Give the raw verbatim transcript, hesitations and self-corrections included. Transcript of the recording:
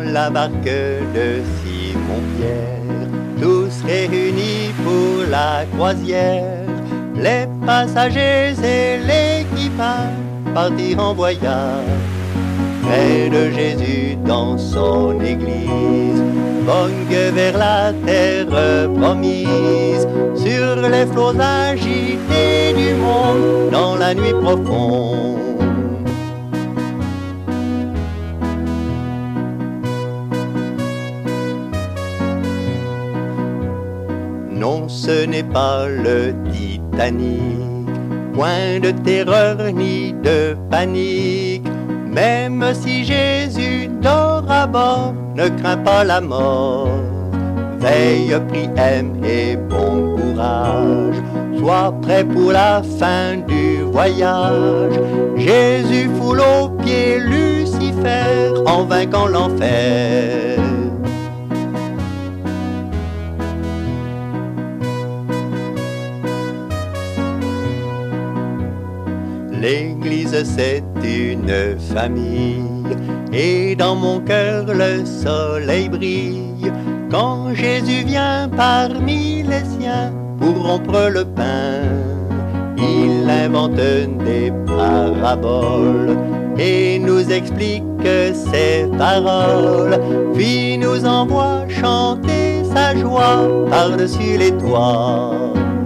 la barque de Simon-Pierre, tous réunis pour la croisière. Les passagers et l'équipage partirent en voyage près de Jésus dans son église, vogue vers la terre promise, sur les flots agités du monde, dans la nuit profonde. Non, ce n'est pas le Titanic, point de terreur ni de panique. Même si Jésus dort à bord, ne crains pas la mort. Veille, prie, aime et bon courage. Sois prêt pour la fin du voyage. Jésus foule aux pieds Lucifer en vainquant l'enfer. L'Église c'est une famille, et dans mon cœur le soleil brille. Quand Jésus vient parmi les siens pour rompre le pain, il invente des paraboles et nous explique ses paroles, puis nous envoie chanter sa joie par-dessus les toits.